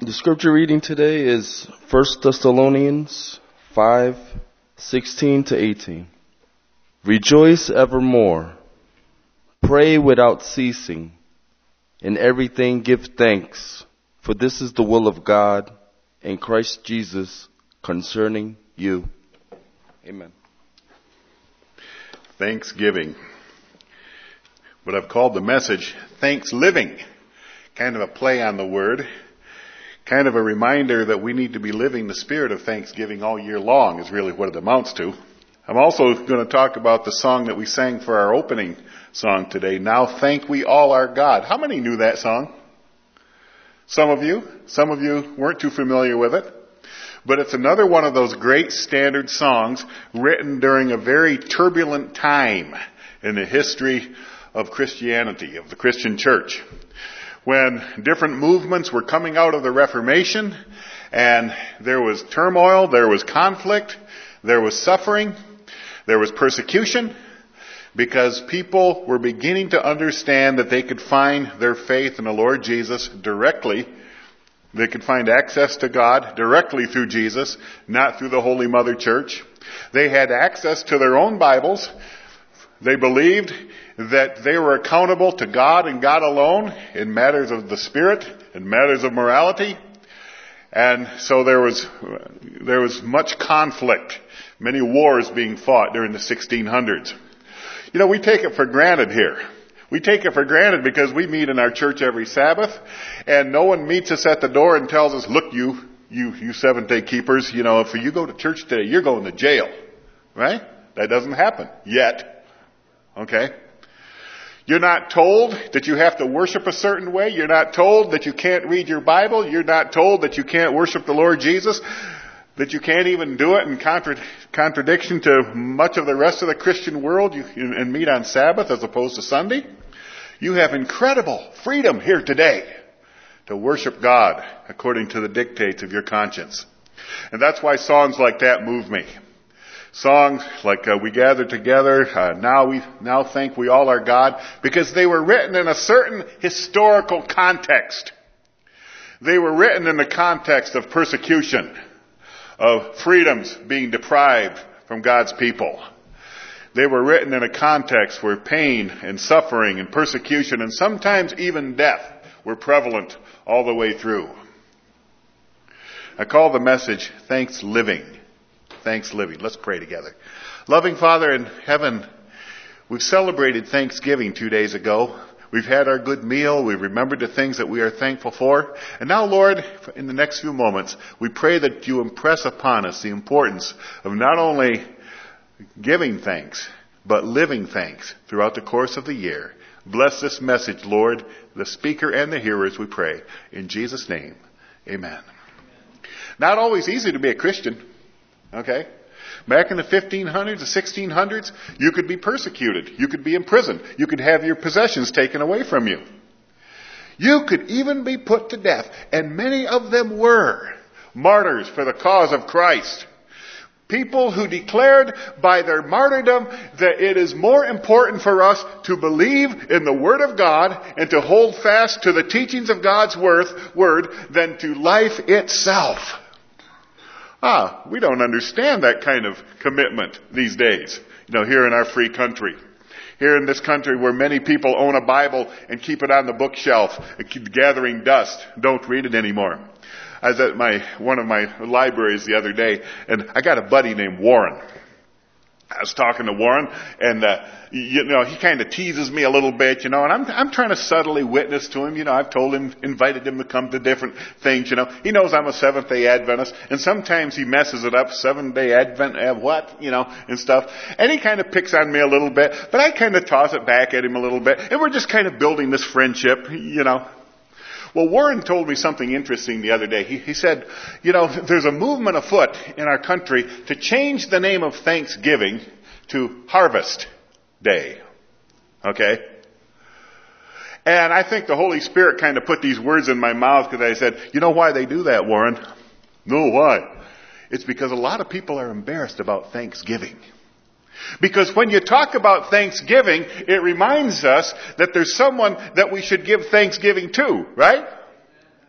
The scripture reading today is 1 Thessalonians 5:16 to 18. Rejoice evermore. Pray without ceasing. In everything give thanks, for this is the will of God in Christ Jesus concerning you. Amen. Thanksgiving. What I've called the message, Thanks Living. Kind of a play on the word. Kind of a reminder that we need to be living the spirit of Thanksgiving all year long is really what it amounts to. I'm also going to talk about the song that we sang for our opening song today, Now Thank We All Our God. How many knew that song? Some of you weren't too familiar with it. But it's another one of those great standard songs written during a very turbulent time in the history of Christianity, of the Christian church. When different movements were coming out of the Reformation, and there was turmoil, there was conflict, there was suffering, there was persecution, because people were beginning to understand that they could find their faith in the Lord Jesus directly. They could find access to God directly through Jesus, not through the Holy Mother Church. They had access to their own Bibles. They believed that they were accountable to God and God alone in matters of the Spirit, in matters of morality. And so there was much conflict, many wars being fought during the 1600s. You know, we take it for granted here. We take it for granted because we meet in our church every Sabbath, and no one meets us at the door and tells us, look, you Seventh-day keepers, you know, if you go to church today, you're going to jail. Right? That doesn't happen yet. Okay? You're not told that you have to worship a certain way. You're not told that you can't read your Bible. You're not told that you can't worship the Lord Jesus, that you can't even do it in contradiction to much of the rest of the Christian world and meet on Sabbath as opposed to Sunday. You have incredible freedom here today to worship God according to the dictates of your conscience. And that's why songs like that move me. Songs like We Gather Together, Now Thank We All Our God, because they were written in a certain historical context. They were written in the context of persecution, of freedoms being deprived from God's people. They were written in a context where pain and suffering and persecution and sometimes even death were prevalent all the way through. I call the message, Thanks Living. Thanks Living. Let's pray together. Loving Father in heaven, we've celebrated Thanksgiving 2 days ago. We've had our good meal. We've remembered the things that we are thankful for. And now, Lord, in the next few moments, we pray that you impress upon us the importance of not only giving thanks, but living thanks throughout the course of the year. Bless this message, Lord, the speaker and the hearers, we pray. In Jesus' name, amen. Not always easy to be a Christian. Okay? Back in the 1500s, the 1600s, you could be persecuted. You could be imprisoned. You could have your possessions taken away from you. You could even be put to death. And many of them were martyrs for the cause of Christ. People who declared by their martyrdom that it is more important for us to believe in the Word of God and to hold fast to the teachings of God's Word than to life itself. We don't understand that kind of commitment these days, here in our free country. Here in this country where many people own a Bible and keep it on the bookshelf, gathering dust, don't read it anymore. I was at one of my libraries the other day, and I got a buddy named Warren. I was talking to Warren, and he kind of teases me a little bit, and I'm trying to subtly witness to him. I've told him, invited him to come to different things. He knows I'm a Seventh-day Adventist, and sometimes he messes it up. Seventh-day Advent, and stuff. And he kind of picks on me a little bit, but I kind of toss it back at him a little bit, and we're just kind of building this friendship. Well, Warren told me something interesting the other day. He said, there's a movement afoot in our country to change the name of Thanksgiving to Harvest Day. Okay? And I think the Holy Spirit kind of put these words in my mouth because I said, you know why they do that, Warren? No, why? It's because a lot of people are embarrassed about Thanksgiving. Because when you talk about Thanksgiving, it reminds us that there's someone that we should give thanksgiving to, right?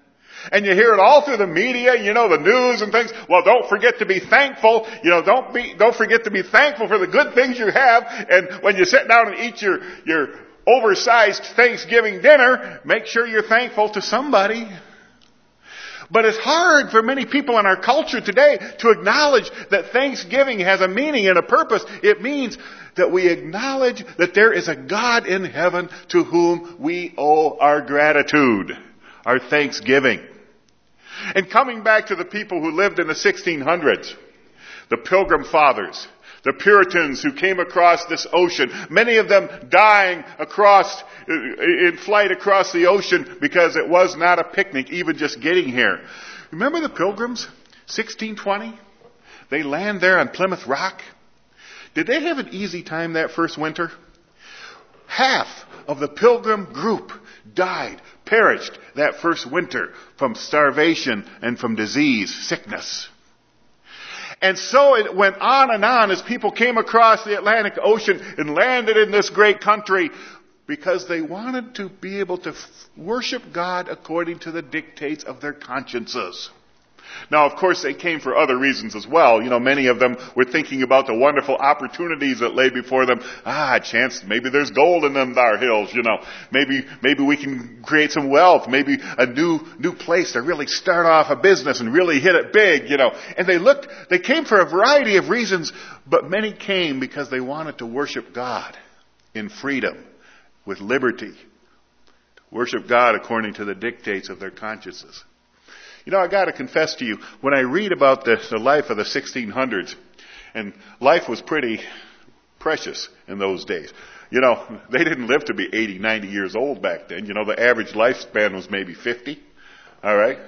And you hear it all through the media, the news and things. Well, don't forget to be thankful. Don't forget to be thankful for the good things you have. And when you sit down and eat your oversized Thanksgiving dinner, make sure you're thankful to somebody. But it's hard for many people in our culture today to acknowledge that Thanksgiving has a meaning and a purpose. It means that we acknowledge that there is a God in heaven to whom we owe our gratitude, our thanksgiving. And coming back to the people who lived in the 1600s, the Pilgrim Fathers, the Puritans who came across this ocean, many of them dying in flight across the ocean because it was not a picnic, even just getting here. Remember the Pilgrims, 1620? They land there on Plymouth Rock. Did they have an easy time that first winter? Half of the Pilgrim group perished that first winter from starvation and from disease, sickness. And so it went on as people came across the Atlantic Ocean and landed in this great country because they wanted to be able to worship God according to the dictates of their consciences. Now, of course, they came for other reasons as well. Many of them were thinking about the wonderful opportunities that lay before them. Chance, maybe there's gold in them thar hills, Maybe we can create some wealth. Maybe a new place to really start off a business and really hit it big, And they came for a variety of reasons, but many came because they wanted to worship God in freedom, with liberty. Worship God according to the dictates of their consciences. I got to confess to you, when I read about the life of the 1600s, and life was pretty precious in those days. They didn't live to be 80, 90 years old back then. The average lifespan was maybe 50. All right?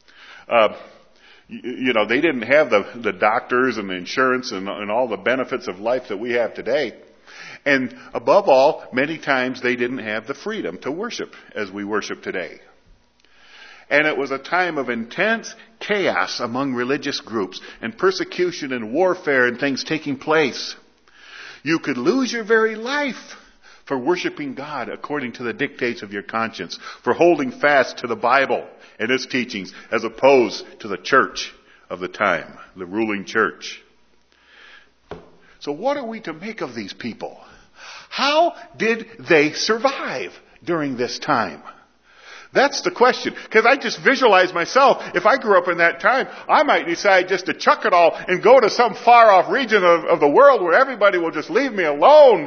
They didn't have the doctors and the insurance and all the benefits of life that we have today. And above all, many times they didn't have the freedom to worship as we worship today. And it was a time of intense chaos among religious groups and persecution and warfare and things taking place. You could lose your very life for worshiping God according to the dictates of your conscience, for holding fast to the Bible and its teachings as opposed to the church of the time, the ruling church. So what are we to make of these people? How did they survive during this time? That's the question. Because I just visualize myself, if I grew up in that time, I might decide just to chuck it all and go to some far off region of the world where everybody will just leave me alone,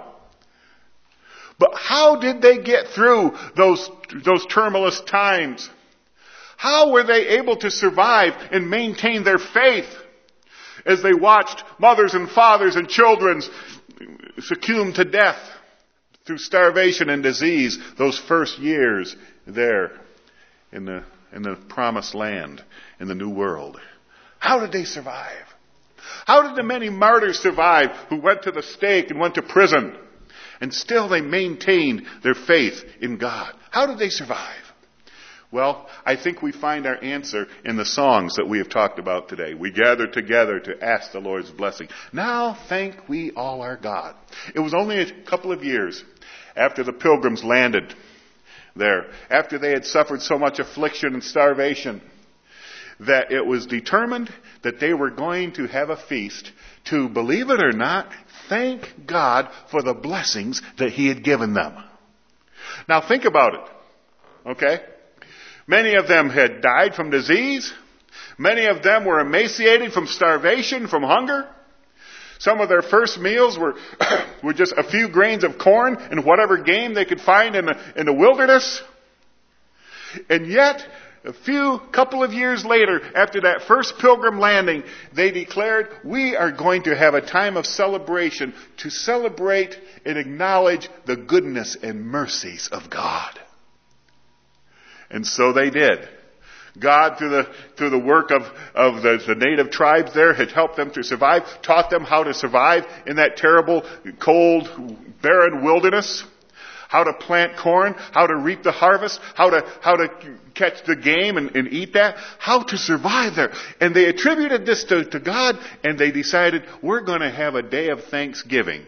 But how did they get through those tumultuous times? How were they able to survive and maintain their faith as they watched mothers and fathers and children succumb to death through starvation and disease those first years there in the promised land, in the new world? How did they survive? How did the many martyrs survive who went to the stake and went to prison and still they maintained their faith in God? How did they survive? Well, I think we find our answer in the songs that we have talked about today. We gather together to ask the Lord's blessing. Now thank we all our God. It was only a couple of years after the Pilgrims landed there, after they had suffered so much affliction and starvation, that it was determined that they were going to have a feast to, believe it or not, thank God for the blessings that He had given them. Now think about it, okay? Many of them had died from disease. Many of them were emaciated from starvation, from hunger. Some of their first meals were just a few grains of corn and whatever game they could find in the wilderness. And yet, couple of years later, after that first pilgrim landing, they declared, we are going to have a time of celebration to celebrate and acknowledge the goodness and mercies of God. And so they did. God, through the work of the native tribes there, had helped them to survive, taught them how to survive in that terrible, cold, barren wilderness, how to plant corn, how to reap the harvest, how to catch the game and eat that, how to survive there. And they attributed this to God, and they decided, we're going to have a day of thanksgiving.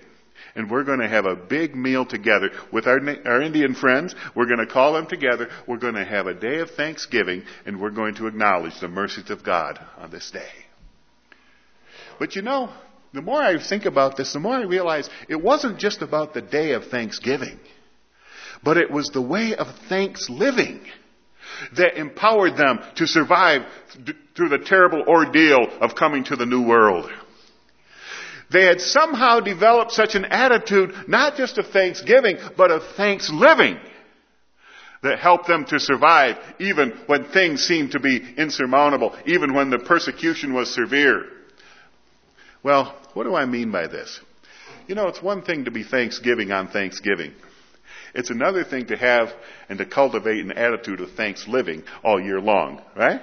And we're going to have a big meal together with our Indian friends. We're going to call them together. We're going to have a day of thanksgiving, and we're going to acknowledge the mercies of God on this day. But you know, the more I think about this, the more I realize it wasn't just about the day of thanksgiving, but it was the way of thanks living that empowered them to survive through the terrible ordeal of coming to the new world. They had somehow developed such an attitude, not just of thanksgiving, but of thanks living, that helped them to survive even when things seemed to be insurmountable, even when the persecution was severe. Well, what do I mean by this? You know, it's one thing to be thanksgiving on Thanksgiving. It's another thing to have and to cultivate an attitude of thanks living all year long, right?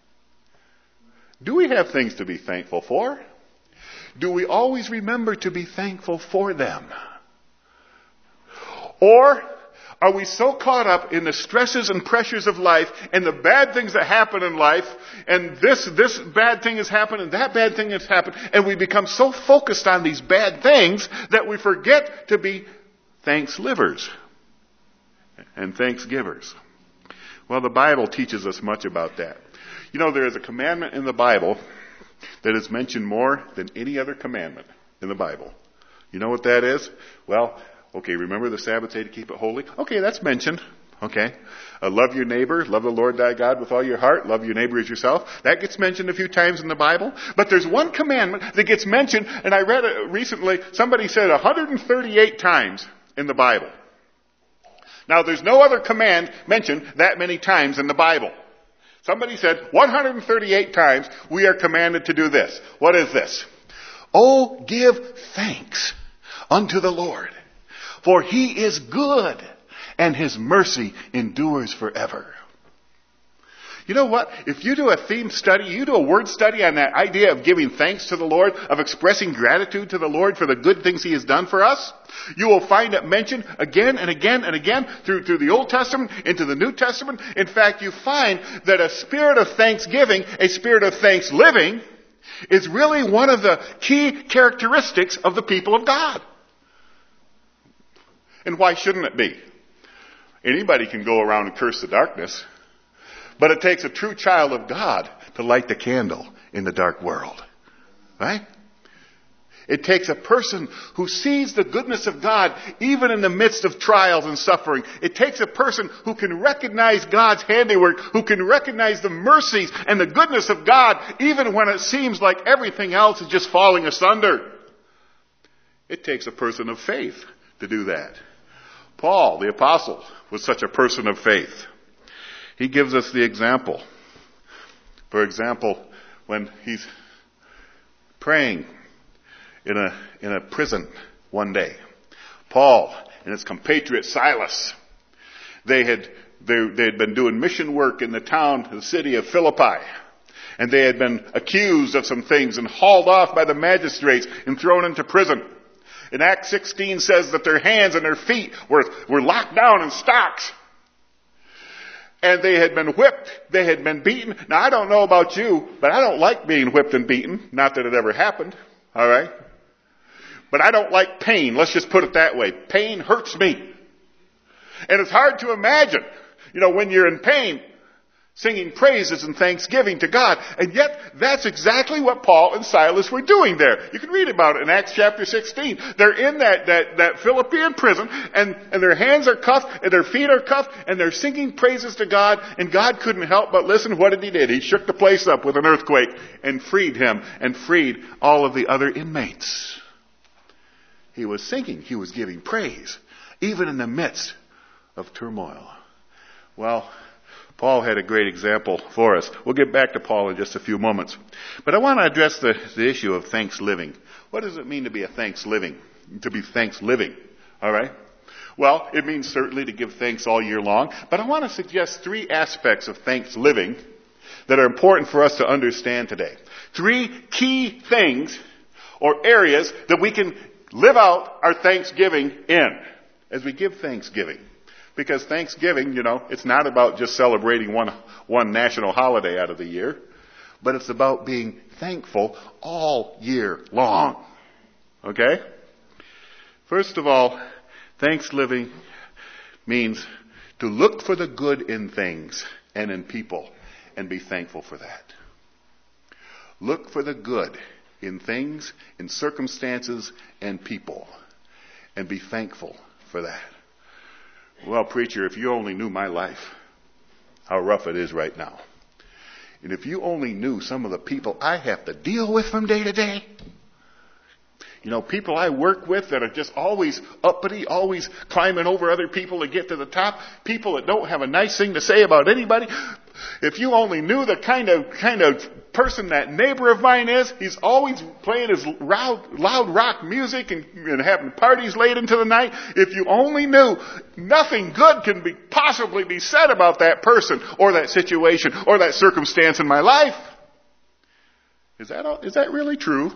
Do we have things to be thankful for? Do we always remember to be thankful for them? Or are we so caught up in the stresses and pressures of life and the bad things that happen in life, and this bad thing has happened and that bad thing has happened, and we become so focused on these bad things that we forget to be thanks livers and thanksgivers? Well, the Bible teaches us much about that. You know, there is a commandment in the Bible that is mentioned more than any other commandment in the Bible. You know what that is? Well, okay, remember the Sabbath day to keep it holy? Okay, that's mentioned. Okay. Love your neighbor, love the Lord thy God with all your heart, love your neighbor as yourself. That gets mentioned a few times in the Bible. But there's one commandment that gets mentioned, and I read it recently, somebody said 138 times in the Bible. Now, there's no other command mentioned that many times in the Bible. Somebody said 138 times we are commanded to do this. What is this? Oh, give thanks unto the Lord, for he is good, and his mercy endures forever. You know what? If you do a theme study, you do a word study on that idea of giving thanks to the Lord, of expressing gratitude to the Lord for the good things he has done for us, you will find it mentioned again and again and again through the Old Testament into the New Testament. In fact, you find that a spirit of thanksgiving, a spirit of thanks living, is really one of the key characteristics of the people of God. And why shouldn't it be? Anybody can go around and curse the darkness. But it takes a true child of God to light the candle in the dark world. Right? It takes a person who sees the goodness of God even in the midst of trials and suffering. It takes a person who can recognize God's handiwork, who can recognize the mercies and the goodness of God even when it seems like everything else is just falling asunder. It takes a person of faith to do that. Paul, the apostle, was such a person of faith. He gives us the example. For example, when he's praying in a prison one day, Paul and his compatriot Silas, they had been doing mission work in the city of Philippi, and they had been accused of some things and hauled off by the magistrates and thrown into prison. And Acts 16 says that their hands and their feet were locked down in stocks. And they had been whipped. They had been beaten. Now, I don't know about you, but I don't like being whipped and beaten. Not that it ever happened. All right? But I don't like pain. Let's just put it that way. Pain hurts me. And it's hard to imagine, when you're in pain, singing praises and thanksgiving to God. And yet, that's exactly what Paul and Silas were doing there. You can read about it in Acts chapter 16. They're in that Philippian prison, and their hands are cuffed, and their feet are cuffed, and they're singing praises to God, and God couldn't help but listen. What did he do? He shook the place up with an earthquake and freed him and freed all of the other inmates. He was singing. He was giving praise, even in the midst of turmoil. Well, Paul had a great example for us. We'll get back to Paul in just a few moments. But I want to address the issue of thanks living. What does it mean to be thanks living? All right? Well, it means certainly to give thanks all year long. But I want to suggest 3 aspects of thanks living that are important for us to understand today. 3 key things or areas that we can live out our thanksgiving in as we give thanksgiving. Because Thanksgiving, it's not about just celebrating one national holiday out of the year, but it's about being thankful all year long. Okay? First of all, thanks living means to look for the good in things and in people and be thankful for that. Look for the good in things, in circumstances, and people, and be thankful for that. Well, preacher, if you only knew my life, how rough it is right now. And if you only knew some of the people I have to deal with from day to day. You know, people I work with that are just always uppity, always climbing over other people to get to the top. People that don't have a nice thing to say about anybody. If you only knew the kind of person that neighbor of mine is, he's always playing his loud rock music and having parties late into the night. If you only knew, nothing good can possibly be said about that person or that situation or that circumstance in my life. Is that really true?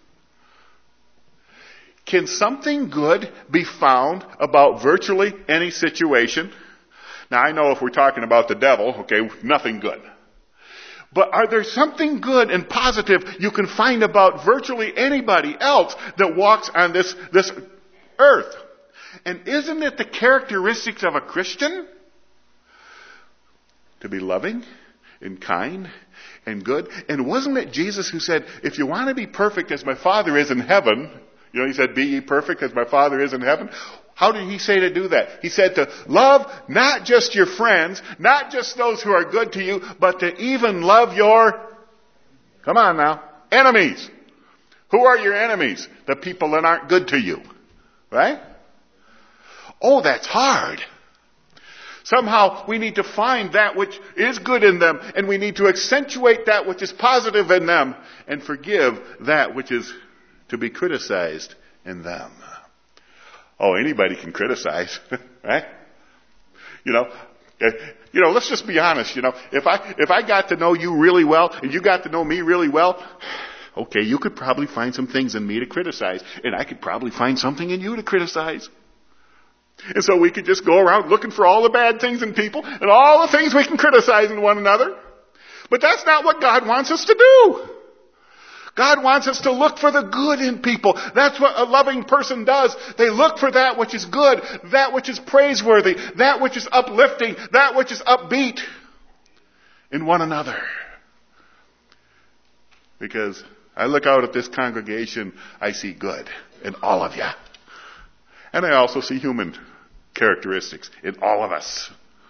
Can something good be found about virtually any situation? Now, I know if we're talking about the devil, okay, nothing good. But are there something good and positive you can find about virtually anybody else that walks on this earth? And isn't it the characteristics of a Christian to be loving and kind and good? And wasn't it Jesus who said, if you want to be perfect as my Father is in heaven, you know, he said, be ye perfect as my Father is in heaven. How did he say to do that? He said to love not just your friends, not just those who are good to you, but to even love your, come on now, enemies. Who are your enemies? The people that aren't good to you. Right? Oh, that's hard. Somehow we need to find that which is good in them, and we need to accentuate that which is positive in them, and forgive that which is to be criticized in them. Oh, anybody can criticize, right? You know, let's just be honest. You know, if I got to know you really well and you got to know me really well, okay, you could probably find some things in me to criticize, and I could probably find something in you to criticize. And so we could just go around looking for all the bad things in people and all the things we can criticize in one another. But that's not what God wants us to do. God wants us to look for the good in people. That's what a loving person does. They look for that which is good, that which is praiseworthy, that which is uplifting, that which is upbeat in one another. Because I look out at this congregation, I see good in all of you. And I also see human characteristics in all of us.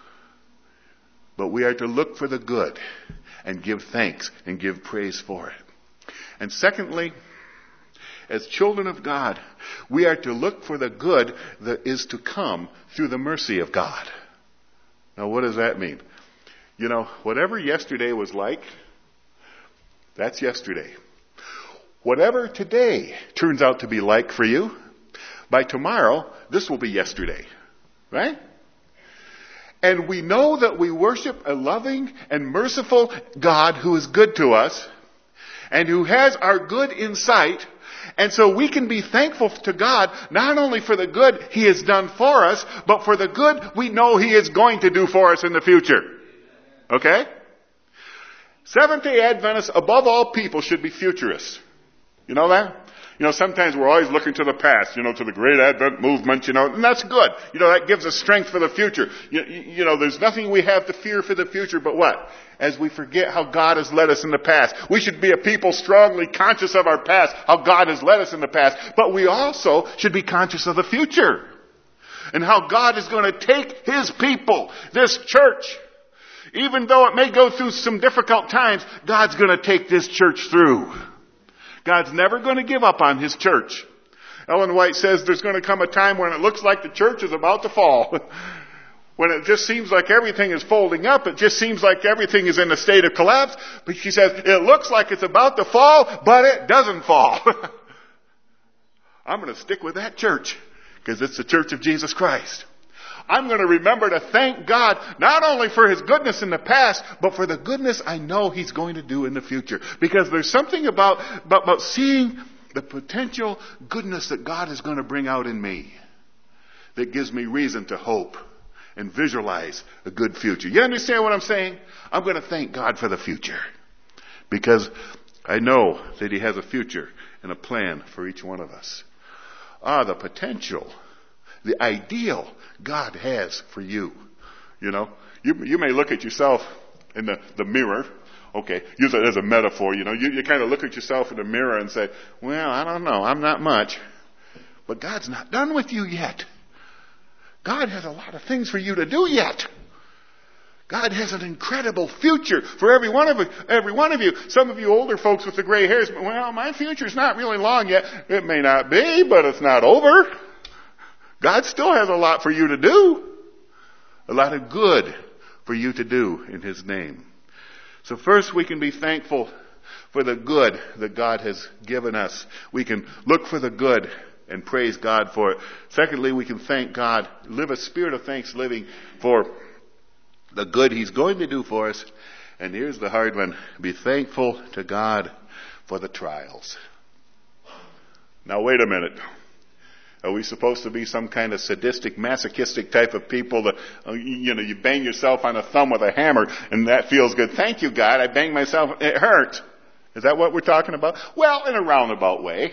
But we are to look for the good and give thanks and give praise for it. And secondly, as children of God, we are to look for the good that is to come through the mercy of God. Now, what does that mean? You know, whatever yesterday was like, that's yesterday. Whatever today turns out to be like for you, by tomorrow, this will be yesterday. Right? And we know that we worship a loving and merciful God who is good to us, and who has our good in sight. And so we can be thankful to God, not only for the good He has done for us, but for the good we know He is going to do for us in the future. Okay? Seventh-day Adventists, above all people, should be futurists. You know that? You know, sometimes we're always looking to the past, you know, to the great Advent movement, you know, and that's good. You know, that gives us strength for the future. You know, there's nothing we have to fear for the future, but what? As we forget how God has led us in the past. We should be a people strongly conscious of our past, how God has led us in the past, but we also should be conscious of the future. And how God is going to take His people, this church. Even though it may go through some difficult times, God's going to take this church through. God's never going to give up on His church. Ellen White says there's going to come a time when it looks like the church is about to fall. When it just seems like everything is folding up. It just seems like everything is in a state of collapse. But she says, it looks like it's about to fall, but it doesn't fall. I'm going to stick with that church because it's the church of Jesus Christ. I'm going to remember to thank God not only for His goodness in the past, but for the goodness I know He's going to do in the future. Because there's something about seeing the potential goodness that God is going to bring out in me that gives me reason to hope and visualize a good future. You understand what I'm saying? I'm going to thank God for the future because I know that He has a future and a plan for each one of us. the potential, the ideal God has for you. You know, you may look at yourself in the mirror. Okay, use it as a metaphor. You know, you kind of look at yourself in the mirror and say, well, I don't know, I'm not much. But God's not done with you yet. God has a lot of things for you to do yet. God has an incredible future for every one of you. Some of you older folks with the gray hairs, well, my future's not really long yet. It may not be, but it's not over. God still has a lot for you to do. A lot of good for you to do in His name. So first we can be thankful for the good that God has given us. We can look for the good and praise God for it. Secondly, we can thank God, live a spirit of thanksgiving for the good He's going to do for us. And here's the hard one. Be thankful to God for the trials. Now wait a minute. Are we supposed to be some kind of sadistic, masochistic type of people that, you bang yourself on the thumb with a hammer and that feels good? Thank you, God. I banged myself. It hurt. Is that what we're talking about? Well, in a roundabout way.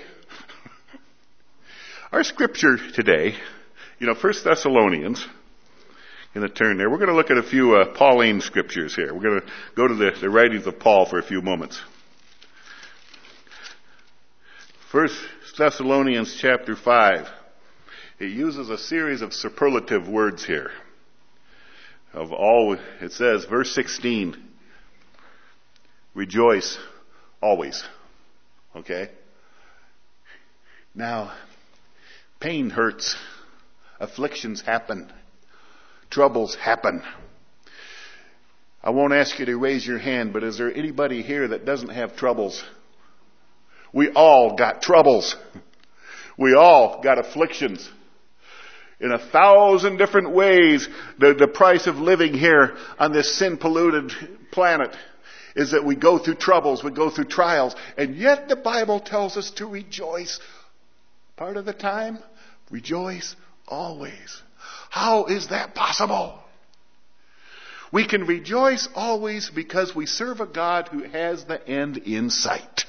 Our scripture today, 1 Thessalonians, going to turn there. We're going to look at a few Pauline scriptures here. We're going to go to the writings of Paul for a few moments. 1 Thessalonians chapter 5. It uses a series of superlative words here. It says, verse 16, rejoice always. Okay? Now, pain hurts. Afflictions happen. Troubles happen. I won't ask you to raise your hand, but is there anybody here that doesn't have troubles? We all got troubles. We all got afflictions. In 1,000 different ways, the price of living here on this sin-polluted planet is that we go through troubles, we go through trials, and yet the Bible tells us to rejoice. Part of the time, rejoice always. How is that possible? We can rejoice always because we serve a God who has the end in sight.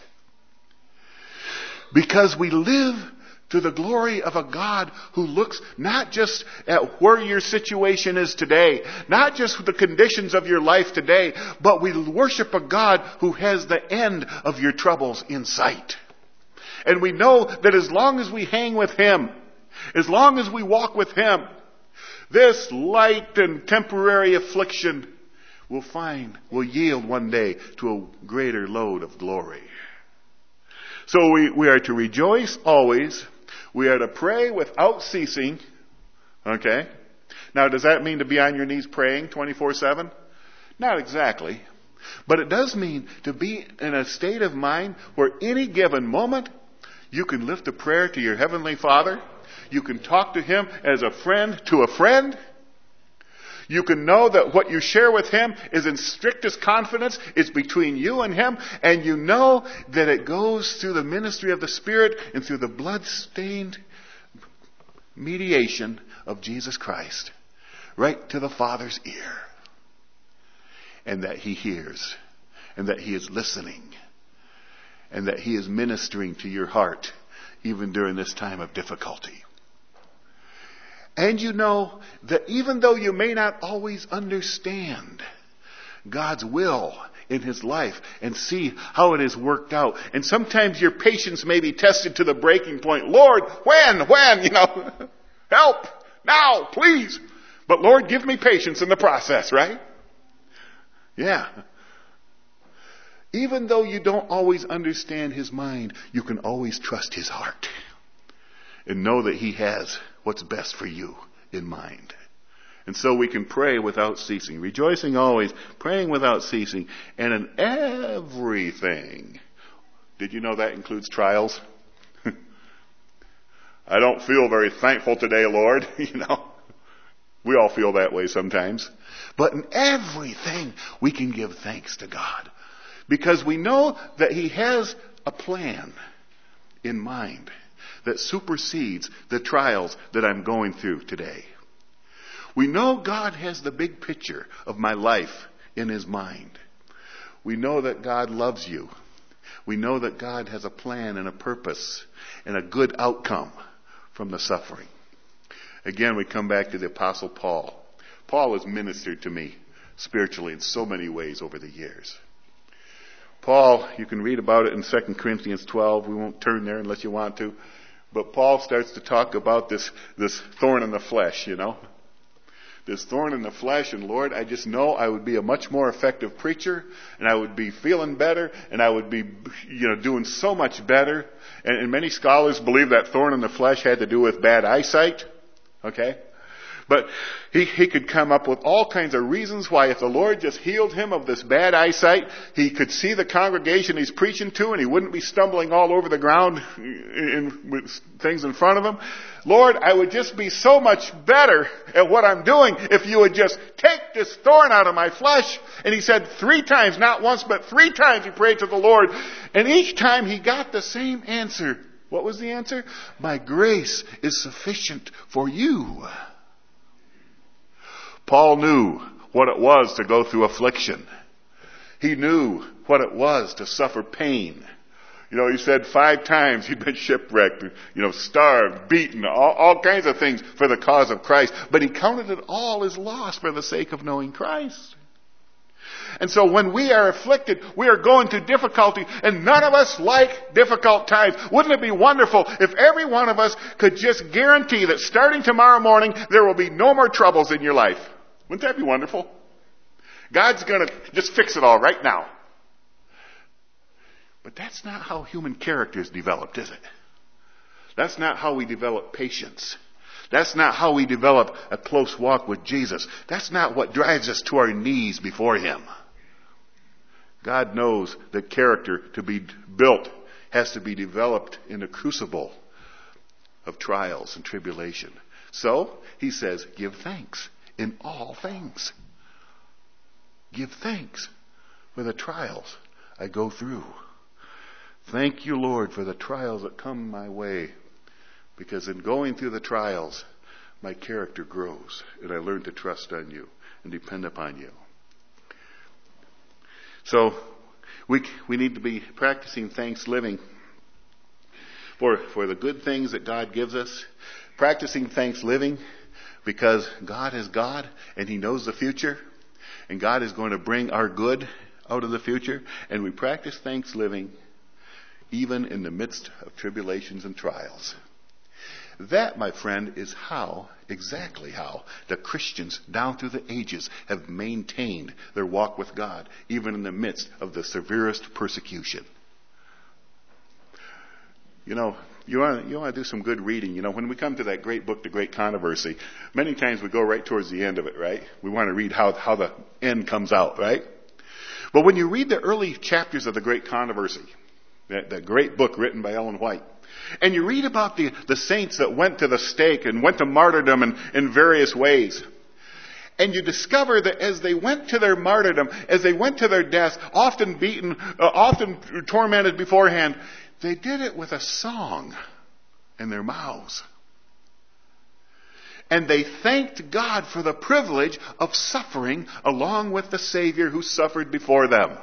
Because we live to the glory of a God who looks not just at where your situation is today, not just the conditions of your life today, but we worship a God who has the end of your troubles in sight. And we know that as long as we hang with Him, as long as we walk with Him, this light and temporary affliction will yield one day to a greater load of glory. So we are to rejoice always. We are to pray without ceasing. Okay? Now, does that mean to be on your knees praying 24/7? Not exactly. But it does mean to be in a state of mind where any given moment you can lift a prayer to your Heavenly Father. You can talk to Him as a friend to a friend. You can know that what you share with Him is in strictest confidence. It's between you and Him. And you know that it goes through the ministry of the Spirit and through the blood-stained mediation of Jesus Christ. Right to the Father's ear. And that He hears. And that He is listening. And that He is ministering to your heart even during this time of difficulty. And you know that even though you may not always understand God's will in His life and see how it is worked out, and sometimes your patience may be tested to the breaking point. Lord, when, help, now, please. But Lord, give me patience in the process, right? Yeah. Even though you don't always understand His mind, you can always trust His heart and know that He has what's best for you in mind. And so we can pray without ceasing, rejoicing always, praying without ceasing, and in everything. Did you know that includes trials? I don't feel very thankful today, Lord. We all feel that way sometimes. But in everything, we can give thanks to God. Because we know that He has a plan in mind that supersedes the trials that I'm going through today. We know God has the big picture of my life in His mind. We know that God loves you. We know that God has a plan and a purpose and a good outcome from the suffering. Again, we come back to the Apostle Paul. Paul has ministered to me spiritually in so many ways over the years. Paul, you can read about it in 2 Corinthians 12. We won't turn there unless you want to. But Paul starts to talk about this thorn in the flesh, This thorn in the flesh, and Lord, I just know I would be a much more effective preacher, and I would be feeling better, and I would be, doing so much better. And many scholars believe that thorn in the flesh had to do with bad eyesight. Okay? But he could come up with all kinds of reasons why if the Lord just healed him of this bad eyesight, he could see the congregation he's preaching to and he wouldn't be stumbling all over the ground with things in front of him. Lord, I would just be so much better at what I'm doing if you would just take this thorn out of my flesh. And he said 3 times, not once, but 3 times he prayed to the Lord. And each time he got the same answer. What was the answer? My grace is sufficient for you. Paul knew what it was to go through affliction. He knew what it was to suffer pain. He said 5 times he'd been shipwrecked, starved, beaten, all kinds of things for the cause of Christ. But he counted it all as loss for the sake of knowing Christ. And so when we are afflicted, we are going through difficulty, and none of us like difficult times. Wouldn't it be wonderful if every one of us could just guarantee that starting tomorrow morning, there will be no more troubles in your life? Wouldn't that be wonderful? God's going to just fix it all right now. But that's not how human character is developed, is it? That's not how we develop patience. That's not how we develop a close walk with Jesus. That's not what drives us to our knees before Him. God knows that character to be built has to be developed in a crucible of trials and tribulation. So, He says, give thanks in all things. Give thanks for the trials I go through. Thank you, Lord, for the trials that come my way. Because in going through the trials, my character grows, and I learn to trust on you and depend upon you. So, we need to be practicing thanks living for the good things that God gives us. Practicing thanks living because God is God, and He knows the future, and God is going to bring our good out of the future. And we practice thanks living even in the midst of tribulations and trials. That, my friend, is exactly how the Christians down through the ages have maintained their walk with God, even in the midst of the severest persecution. You want to do some good reading. When we come to that great book, The Great Controversy, many times we go right towards the end of it, right? We want to read how the end comes out, right? But when you read the early chapters of The Great Controversy, that great book written by Ellen White, and you read about the saints that went to the stake and went to martyrdom in various ways. And you discover that as they went to their martyrdom, as they went to their deaths, often beaten, often tormented beforehand, they did it with a song in their mouths. And they thanked God for the privilege of suffering along with the Savior who suffered before them.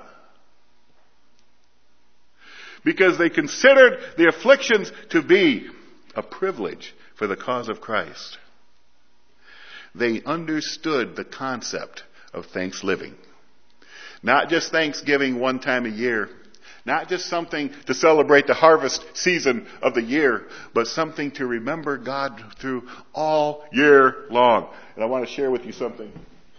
Because they considered the afflictions to be a privilege for the cause of Christ. They understood the concept of thanks living. Not just Thanksgiving one time a year. Not just something to celebrate the harvest season of the year, but something to remember God through all year long. And I want to share with you something.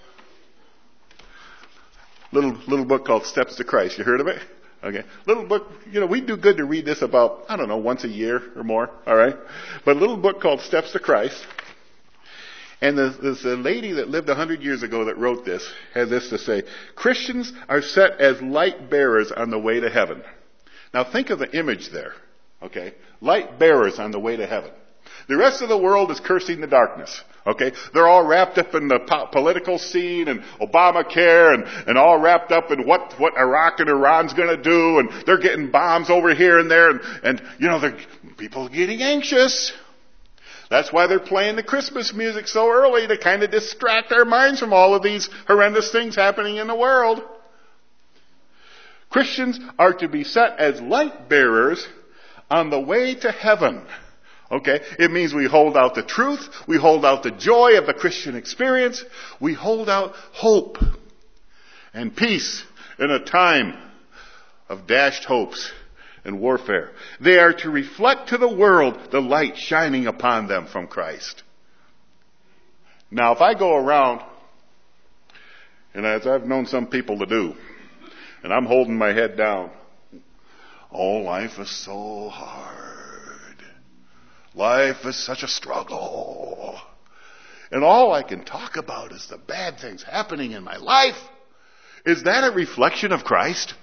Little book called Steps to Christ. You heard of it? Okay. Little book, we do good to read this about, once a year or more. All right. But a little book called Steps to Christ. And there's a lady that lived 100 years ago that wrote this, had this to say: Christians are set as light bearers on the way to heaven. Now think of the image there. Okay. Light bearers on the way to heaven. The rest of the world is cursing the darkness. Okay? They're all wrapped up in the political scene and Obamacare and all wrapped up in what Iraq and Iran's going to do, and they're getting bombs over here and there, and people are getting anxious. That's why they're playing the Christmas music so early, to kind of distract our minds from all of these horrendous things happening in the world. Christians are to be set as light bearers on the way to heaven. Okay? It means we hold out the truth. We hold out the joy of the Christian experience. We hold out hope and peace in a time of dashed hopes and warfare. They are to reflect to the world the light shining upon them from Christ. Now, if I go around, and as I've known some people to do, and I'm holding my head down, oh, life is so hard. Life is such a struggle. And all I can talk about is the bad things happening in my life. Is that a reflection of Christ?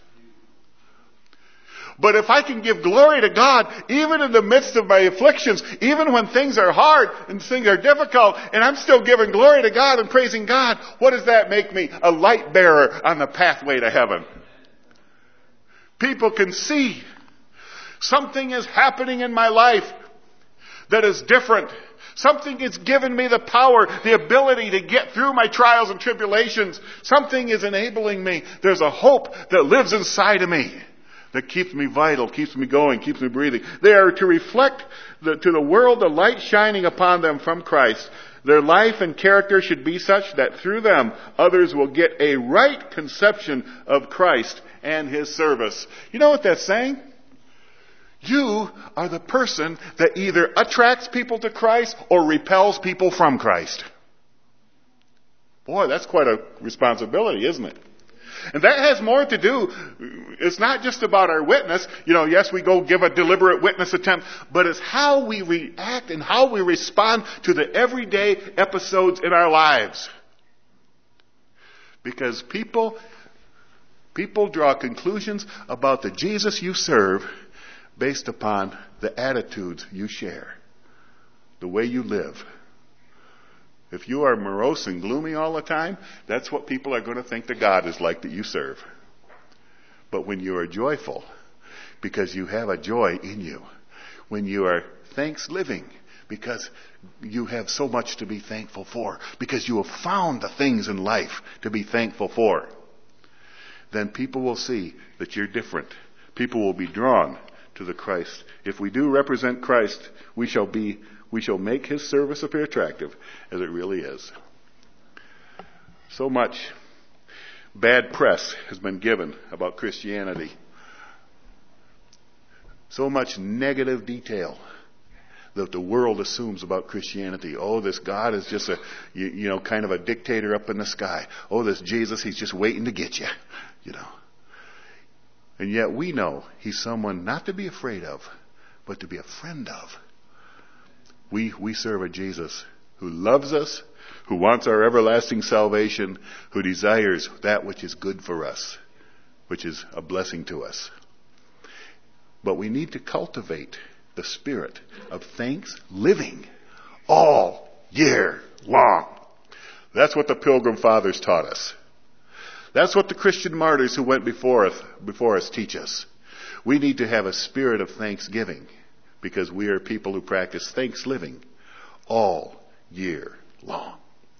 But if I can give glory to God, even in the midst of my afflictions, even when things are hard and things are difficult, and I'm still giving glory to God and praising God, what does that make me? A light bearer on the pathway to heaven. People can see something is happening in my life that is different. Something has given me the power, the ability to get through my trials and tribulations. Something is enabling me. There's a hope that lives inside of me that keeps me vital, keeps me going, keeps me breathing. They are to reflect to the world the light shining upon them from Christ. Their life and character should be such that through them others will get a right conception of Christ and His service. You know what that's saying? You are the person that either attracts people to Christ or repels people from Christ. Boy, that's quite a responsibility, isn't it? And that has more to do, it's not just about our witness. Yes, we go give a deliberate witness attempt, but it's how we react and how we respond to the everyday episodes in our lives. Because people draw conclusions about the Jesus you serve based upon the attitudes you share, the way you live. If you are morose and gloomy all the time, that's what people are going to think the God is like that you serve. But when you are joyful, because you have a joy in you, when you are thanks living, because you have so much to be thankful for, because you have found the things in life to be thankful for, then people will see that you're different. People will be drawn to the Christ. If we do represent Christ, we shall make His service appear attractive as it really is. So much bad press has been given about Christianity. So much negative detail that the world assumes about Christianity. Oh, this God is just kind of a dictator up in the sky. Oh, this Jesus, He's just waiting to get you. And yet we know He's someone not to be afraid of, but to be a friend of. We serve a Jesus who loves us, who wants our everlasting salvation, who desires that which is good for us, which is a blessing to us. But we need to cultivate the spirit of thanks living all year long. That's what the Pilgrim Fathers taught us. That's what the Christian martyrs who went before us teach us. We need to have a spirit of thanksgiving because we are people who practice thanks living all year long.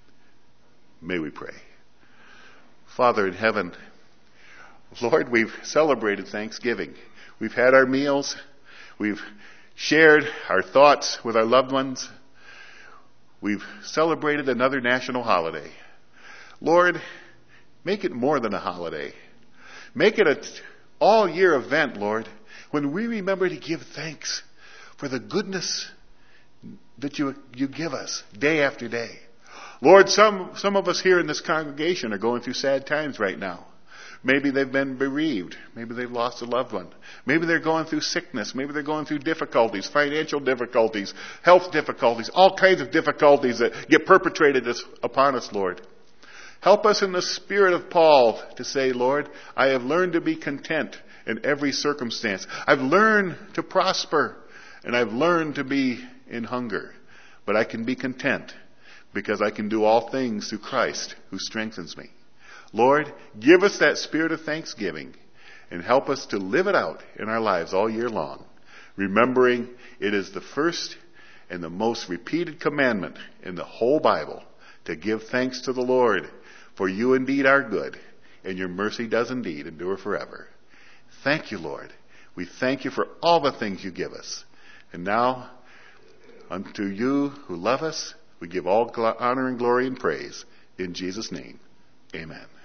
May we pray. Father in heaven, Lord, we've celebrated Thanksgiving. We've had our meals. We've shared our thoughts with our loved ones. We've celebrated another national holiday. Lord, make it more than a holiday. Make it an all-year event, Lord, when we remember to give thanks for the goodness that you give us day after day. Lord, some of us here in this congregation are going through sad times right now. Maybe they've been bereaved. Maybe they've lost a loved one. Maybe they're going through sickness. Maybe they're going through difficulties, financial difficulties, health difficulties, all kinds of difficulties that get perpetrated upon us, Lord. Help us in the spirit of Paul to say, Lord, I have learned to be content in every circumstance. I've learned to prosper, and I've learned to be in hunger. But I can be content because I can do all things through Christ who strengthens me. Lord, give us that spirit of thanksgiving and help us to live it out in our lives all year long, remembering it is the first and the most repeated commandment in the whole Bible to give thanks to the Lord, for you indeed are good, and your mercy does indeed endure forever. Thank you, Lord. We thank you for all the things you give us. And now, Unto you who love us, we give all honor and glory and praise. In Jesus' name, amen.